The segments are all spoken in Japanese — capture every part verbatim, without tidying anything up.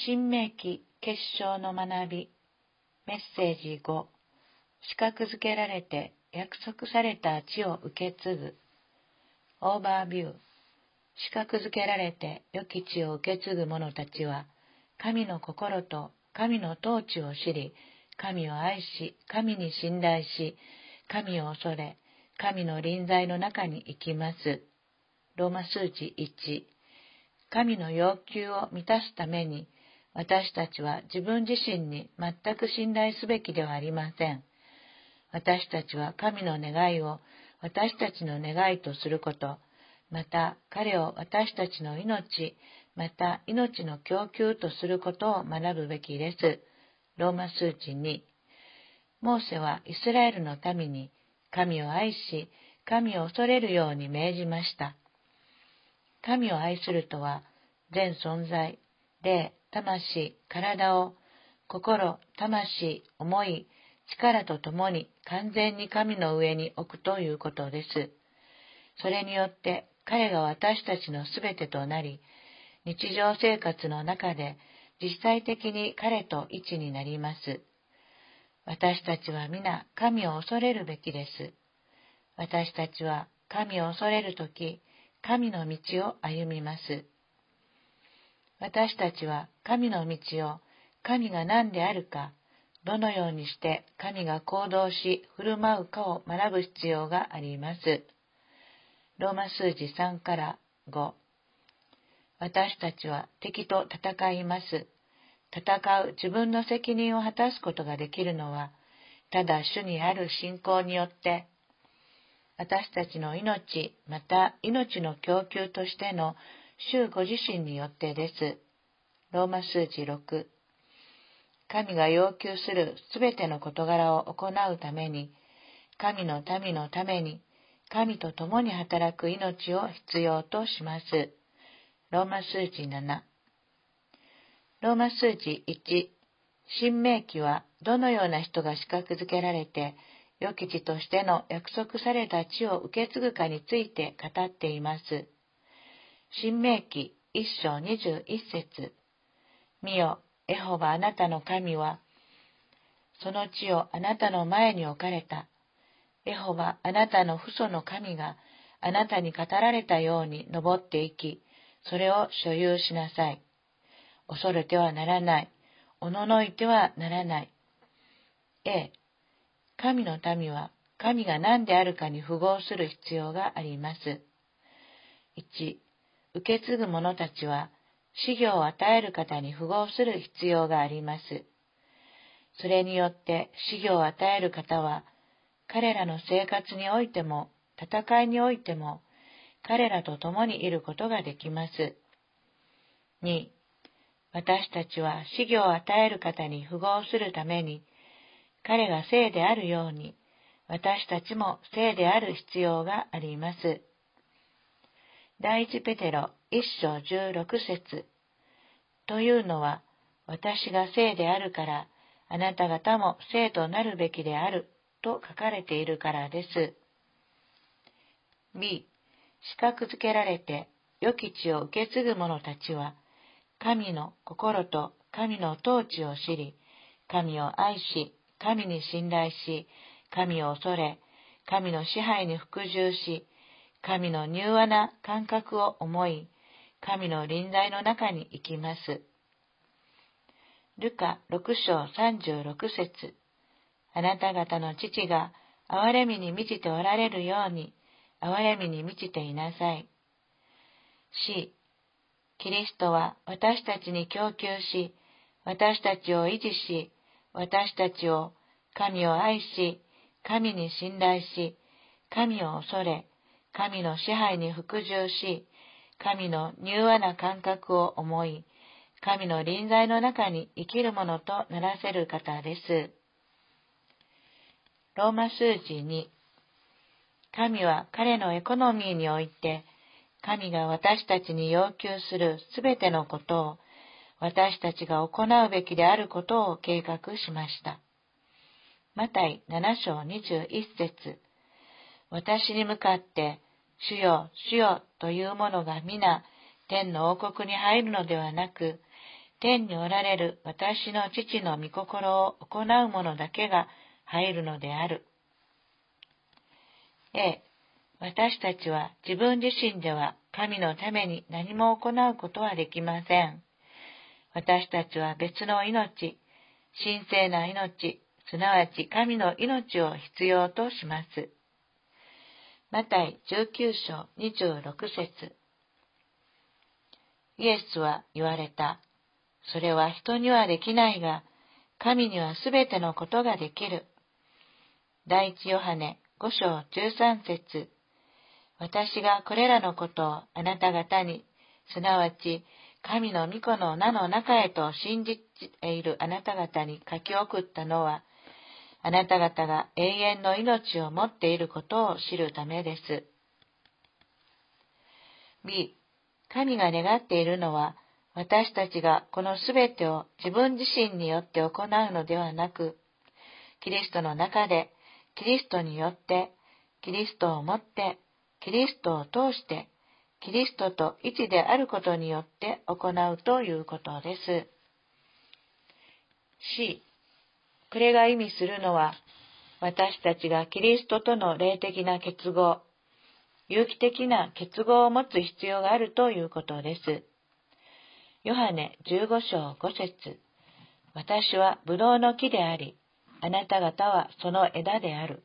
新明記結晶の学びメッセージご、資格づけられて約束された地を受け継ぐ。オーバービュー。資格づけられて良き地を受け継ぐ者たちは、神の心と神の統治を知り、神を愛し、神に信頼し、神を恐れ、神の臨在の中に生きます。ローマ数字いち。神の要求を満たすために、私たちは自分自身に全く信頼すべきではありません。私たちは神の願いを私たちの願いとすること、また彼を私たちの命、また命の供給とすることを学ぶべきです。ローマ数字に。モーセはイスラエルの民に神を愛し、神を恐れるように命じました。神を愛するとは、全存在、霊、魂、体を心、魂、思い、力とともに完全に神の上に置くということです。それによって彼が私たちのすべてとなり、日常生活の中で実際的に彼と一になります。私たちは皆神を恐れるべきです。私たちは神を恐れるとき、神の道を歩みます。私たちは神の道を神が何であるか、どのようにして神が行動し振る舞うかを学ぶ必要があります。ローマ数字さんからご。私たちは敵と戦います。戦う自分の責任を果たすことができるのは、ただ主にある信仰によって、私たちの命、また命の供給としての主ご自身によってです。ローマ数字ろく。神が要求するすべての事柄を行うために、神の民のために、神と共に働く命を必要とします。ローマ数字なな。ローマ数字いち。新明記はどのような人が資格づけられて、良き地としての約束された地を受け継ぐかについて語っています。新明記一章二十一節。見よ、エホバあなたの神は、その地をあなたの前に置かれた。エホバあなたの父祖の神があなたに語られたように登っていき、それを所有しなさい。恐れてはならない。おののいてはならない。A、神の民は神が何であるかに符合する必要があります。いち、受け継ぐ者たちは、資業を与える方に符合する必要があります。それによって資業を与える方は、彼らの生活においても、戦いにおいても、彼らと共にいることができます。に、私たちは資業を与える方に符合するために、彼が聖であるように、私たちも聖である必要があります。第一ペテロ一章十六節。というのは、私が聖であるから、あなた方も聖となるべきである、と書かれているからです。B、資格づけられて良き地を受け継ぐ者たちは、神の心と神の統治を知り、神を愛し、神に信頼し、神を恐れ、神の支配に服従し、神の柔和な感覚を思い、神の臨在の中に生きます。ルカ六章三十六節。あなた方の父が憐れみに満ちておられるように、憐れみに満ちていなさい。C、キリストは私たちに供給し、私たちを維持し、私たちを神を愛し、神に信頼し、神を恐れ、神の支配に服従し、神の柔和な感覚を思い、神の臨在の中に生きるものとならせる方です。ローマ数字に、神は彼のエコノミーにおいて、神が私たちに要求するすべてのことを、私たちが行うべきであることを計画しました。マタイ七章二十一節。私に向かって、主よ、主よというものが皆、天の王国に入るのではなく、 天におられる私の父の御心を行う者だけが入るのである。A、私たちは自分自身では神のために何も行うことはできません。私たちは別の命、神聖な命、すなわち神の命を必要とします。マタイじゅうきゅう章にじゅうろく節。イエスは言われた。それは人にはできないが、神にはすべてのことができる。第一ヨハネご章じゅうさん節。私がこれらのことをあなた方に、すなわち神の御子の名の中へと信じているあなた方に書き送ったのは、あなた方が永遠の命を持っていることを知るためです。B、神が願っているのは、私たちがこのすべてを自分自身によって行うのではなく、キリストの中で、キリストによって、キリストをもって、キリストを通して、キリストと一であることによって行うということです。C、これが意味するのは、私たちがキリストとの霊的な結合、有機的な結合を持つ必要があるということです。ヨハネじゅうご章ご節。私はブドウの木であり、あなた方はその枝である。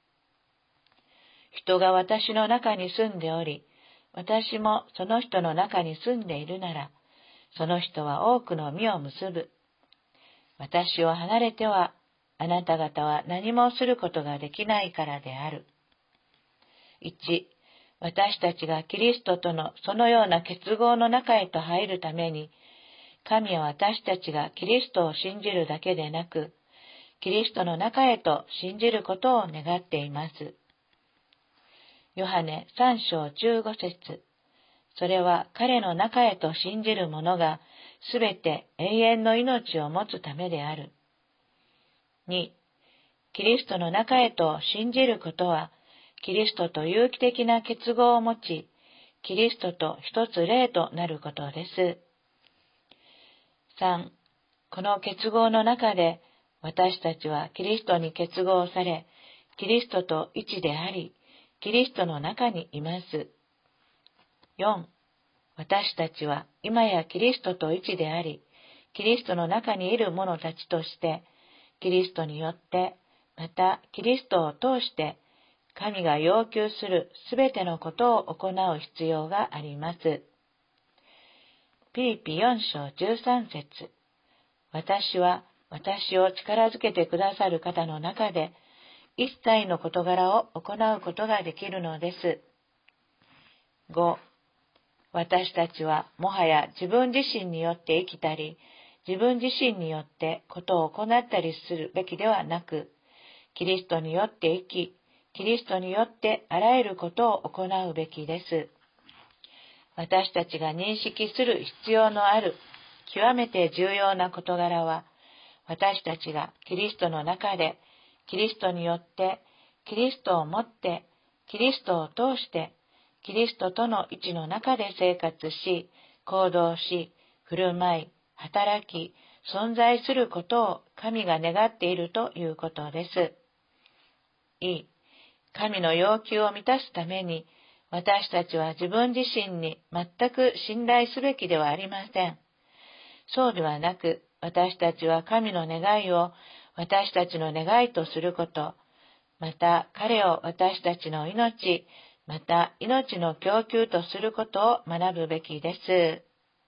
人が私の中に住んでおり、私もその人の中に住んでいるなら、その人は多くの実を結ぶ。私を離れては、あなた方は何もすることができないからである。いち、私たちがキリストとのそのような結合の中へと入るために、神は私たちがキリストを信じるだけでなく、キリストの中へと信じることを願っています。ヨハネさん章じゅうご節。それは彼の中へと信じる者がすべて永遠の命を持つためである。に、キリストの中へと信じることは、キリストと有機的な結合を持ち、キリストと一つ霊となることです。さん、この結合の中で、私たちはキリストに結合され、キリストと一であり、キリストの中にいます。よん、私たちは今やキリストと一であり、キリストの中にいる者たちとして、キリストによって、またキリストを通して、神が要求するすべてのことを行う必要があります。ピリピよん章じゅうさん節。私は私を力づけてくださる方の中で、一切の事柄を行うことができるのです。ご、私たちはもはや自分自身によって生きたり、自分自身によってことを行ったりするべきではなく、キリストによって生き、キリストによってあらゆることを行うべきです。私たちが認識する必要のある極めて重要な事柄は、私たちがキリストの中で、キリストによって、キリストをもって、キリストを通して、キリストとの一の中で生活し、行動し、振る舞い、働き、存在することを神が願っているということです。い、神の要求を満たすために、私たちは自分自身に全く信頼すべきではありません。そうではなく、私たちは神の願いを私たちの願いとすること、また彼を私たちの命、また命の供給とすることを学ぶべきです。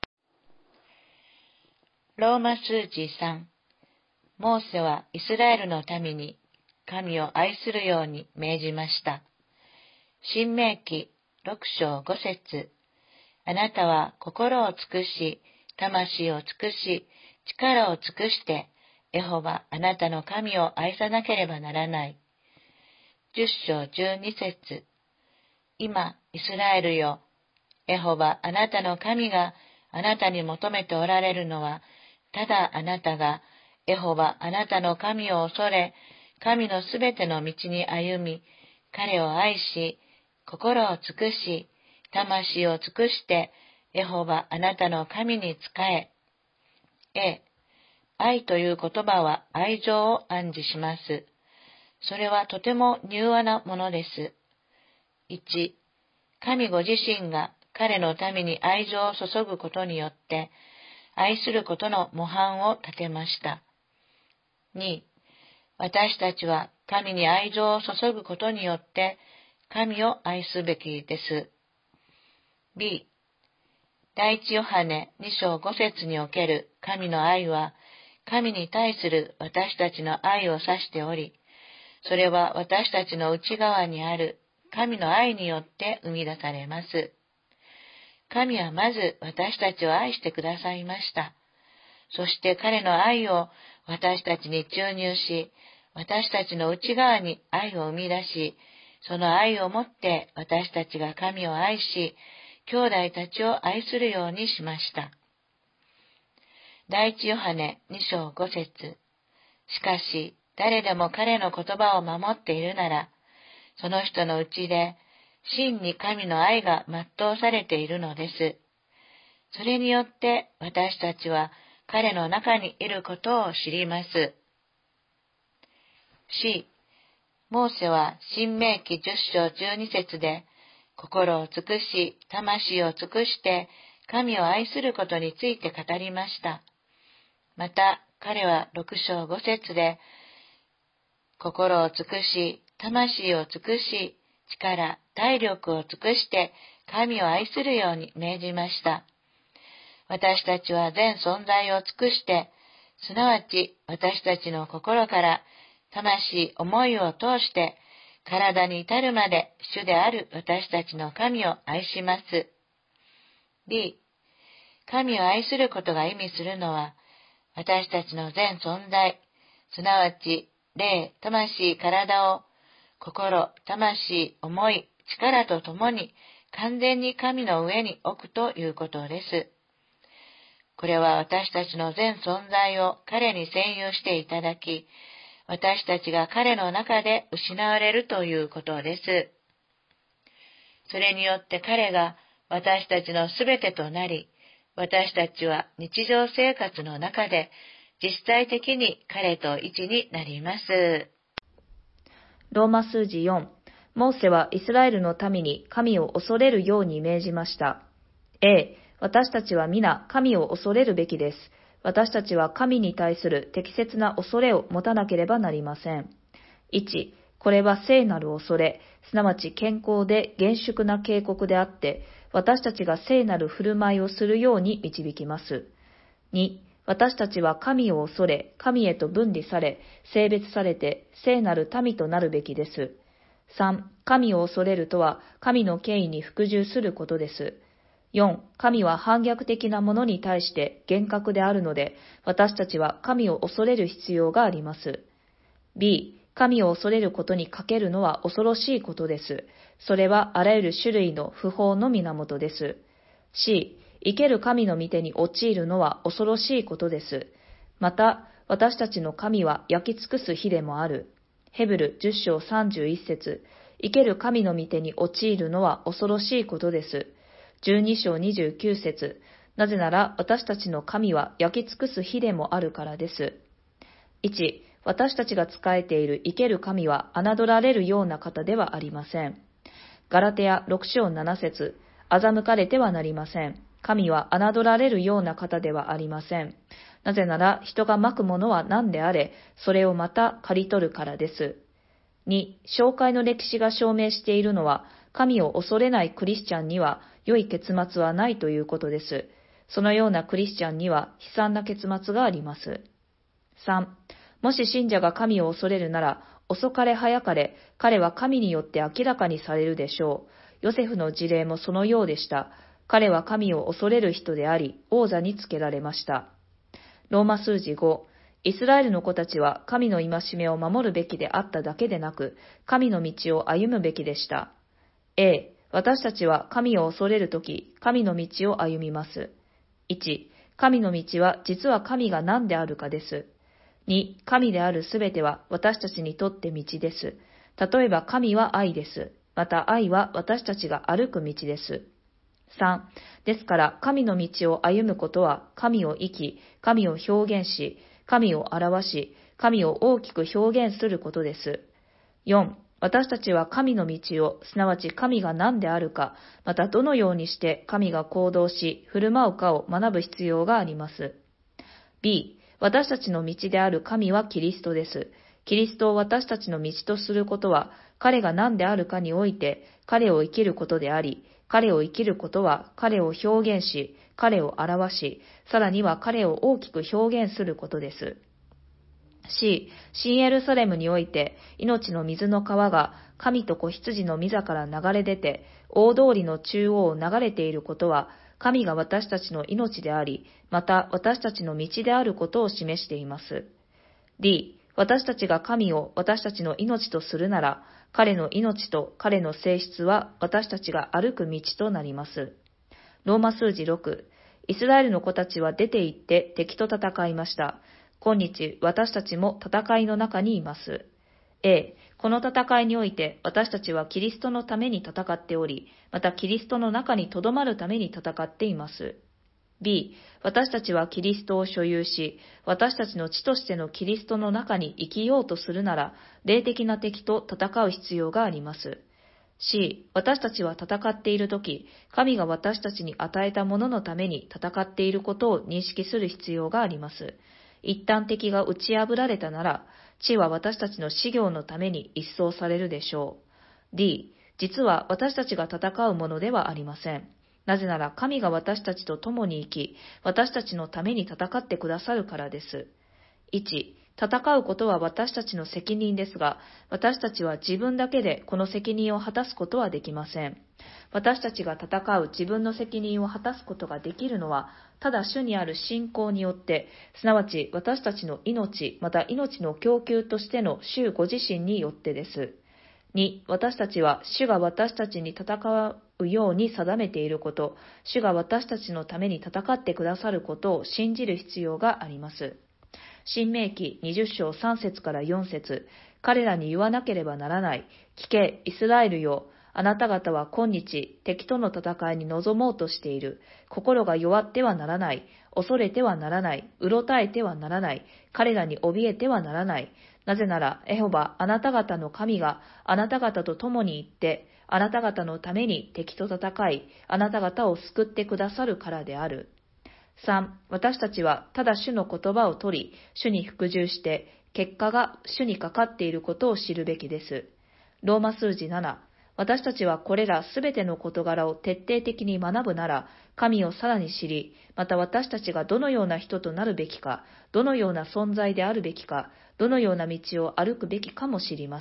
ローマ数字さん。モーセはイスラエルの民に神を愛するように命じました。申命記ろく章ご節。あなたは心を尽くし、魂を尽くし、力を尽くして、エホバあなたの神を愛さなければならない。じゅっ章じゅうに節。今、イスラエルよ、エホバあなたの神があなたに求めておられるのは、ただあなたが、エホバあなたの神を恐れ、神のすべての道に歩み、彼を愛し、心を尽くし、魂を尽くして、エホバあなたの神に仕え、 A、愛という言葉は愛情を暗示します。それはとても柔和なものです。いち、神ご自身が彼のために愛情を注ぐことによって、愛することの模範を立てました。に、私たちは神に愛情を注ぐことによって、神を愛すべきです。B、第一ヨハネに章ご節における神の愛は、神に対する私たちの愛を指しており、それは私たちの内側にある神の愛によって生み出されます。神はまず私たちを愛してくださいました。そして彼の愛を私たちに注入し、私たちの内側に愛を生み出し、その愛をもって私たちが神を愛し、兄弟たちを愛するようにしました。第一ヨハネに章ご節。しかし、誰でも彼の言葉を守っているなら、その人のうちで真に神の愛が全うされているのです。それによって私たちは彼の中にいることを知ります。C、モーセは申命記じゅっ章じゅうに節で、心を尽くし、魂を尽くして神を愛することについて語りました。また、彼はろく章ご節で、心を尽くし、魂を尽くし、力、体力を尽くして神を愛するように命じました。私たちは全存在を尽くして、すなわち私たちの心から、魂、思いを通して、体に至るまで主である私たちの神を愛します。B、神を愛することが意味するのは、私たちの全存在、すなわち霊、魂、体を心、魂、思い、力とともに完全に神の上に置くということです。これは私たちの全存在を彼に占有していただき、私たちが彼の中で失われるということです。それによって彼が私たちのすべてとなり、私たちは日常生活の中で実際的に彼と一になります。 ローマ数字よん、モーセはイスラエルの民に神を恐れるように命じました。A、私たちは皆神を恐れるべきです。私たちは神に対する適切な恐れを持たなければなりません。いち、これは聖なる恐れ、すなわち健康で厳粛な警告であって、私たちが聖なる振る舞いをするように導きます。に、私たちは神を恐れ、神へと分離され、性別されて、聖なる民となるべきです。さん、神を恐れるとは、神の権威に服従することです。よん、神は反逆的なものに対して厳格であるので、私たちは神を恐れる必要があります。B、神を恐れることにかけるのは恐ろしいことです。それはあらゆる種類の不法の源です。C、生ける神の御手に陥るのは恐ろしいことです。また、私たちの神は焼き尽くす火でもある。ヘブルじゅっ章さんじゅういち節、生ける神の御手に陥るのは恐ろしいことです。じゅうに章にじゅうきゅう節、なぜなら私たちの神は焼き尽くす火でもあるからです。いち、私たちが仕えている生ける神は侮られるような方ではありません。ガラテヤろく章なな節、欺かれてはなりません。神は侮られるような方ではありません。なぜなら人がまくものは何であれ、それをまた刈り取るからです。に、紹介の歴史が証明しているのは、神を恐れないクリスチャンには良い結末はないということです。そのようなクリスチャンには悲惨な結末があります。さん、もし信者が神を恐れるなら、遅かれ早かれ、彼は神によって明らかにされるでしょう。ヨセフの事例もそのようでした。彼は神を恐れる人であり、王座につけられました。ローマ数字ご、イスラエルの子たちは神の戒めを守るべきであっただけでなく、神の道を歩むべきでした。A、私たちは神を恐れるとき、神の道を歩みます。いち、神の道は実は神が何であるかです。に、神であるすべては私たちにとって道です。例えば神は愛です。また愛は私たちが歩く道です。 さん、ですから神の道を歩むことは神を生き、神を表現し、神を表し、神を大きく表現することです。よん、私たちは神の道を、すなわち神が何であるか、またどのようにして神が行動し、振る舞うかを学ぶ必要があります。B、私たちの道である神はキリストです。キリストを私たちの道とすることは、彼が何であるかにおいて、彼を生きることであり、彼を生きることは彼を表現し、彼を表し、さらには彼を大きく表現することです。C、新エルサレムにおいて、命の水の川が神と子羊の御座から流れ出て、大通りの中央を流れていることは、神が私たちの命であり、また私たちの道であることを示しています。D、私たちが神を私たちの命とするなら、彼の命と彼の性質は私たちが歩く道となります。ローマ数字ろく、イスラエルの子たちは出て行って敵と戦いました。今日私たちも戦いの中にいます。A、この戦いにおいて私たちはキリストのために戦っており、またキリストの中に留まるために戦っています。B、私たちはキリストを所有し、私たちの地としてのキリストの中に生きようとするなら、霊的な敵と戦う必要があります。C、私たちは戦っているとき、神が私たちに与えたもののために戦っていることを認識する必要があります。一旦敵が打ち破られたなら、地は私たちの事業のために一掃されるでしょう。D、実は私たちが戦うものではありません。なぜなら神が私たちと共に生き、私たちのために戦ってくださるからです。いち、戦うことは私たちの責任ですが、私たちは自分だけでこの責任を果たすことはできません。私たちが戦う自分の責任を果たすことができるのは、ただ主にある信仰によって、すなわち私たちの命、また命の供給としての主ご自身によってです。に、私たちは主が私たちに戦うように定めていること、主が私たちのために戦ってくださることを信じる必要があります。申命記にじゅっ章さん節からよん節、彼らに言わなければならない。聞け、イスラエルよ。あなた方は今日、敵との戦いに臨もうとしている。心が弱ってはならない。恐れてはならない。うろたえてはならない。彼らに怯えてはならない。なぜなら、エホバ、あなた方の神があなた方と共に行って、あなた方のために敵と戦い、あなた方を救ってくださるからである。さん、私たちはただ主の言葉を取り、主に服従して、結果が主にかかっていることを知るべきです。ローマ数字なな、私たちはこれらすべての事柄を徹底的に学ぶなら、神をさらに知り、また私たちがどのような人となるべきか、どのような存在であるべきか、どのような道を歩くべきかも知ります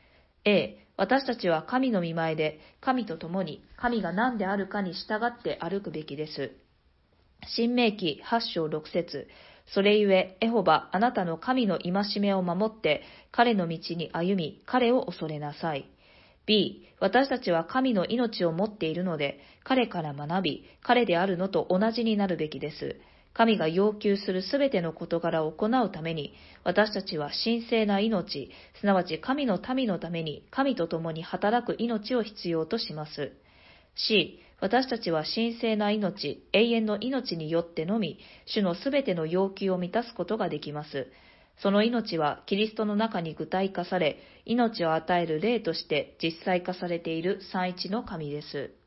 。A、私たちは神の御前で、神と共に、神が何であるかに従って歩くべきです。申命記はち章ろく節、それゆえ、エホバ、あなたの神の戒めを守って、彼の道に歩み、彼を恐れなさい。B、私たちは神の命を持っているので、彼から学び、彼であるのと同じになるべきです。神が要求するすべての事柄を行うために、私たちは神聖な命、すなわち神の民のために、神と共に働く命を必要とします。C、私たちは神聖な命、永遠の命によってのみ、主のすべての要求を満たすことができます。その命はキリストの中に具体化され、命を与える霊として実際化されている三一の神です。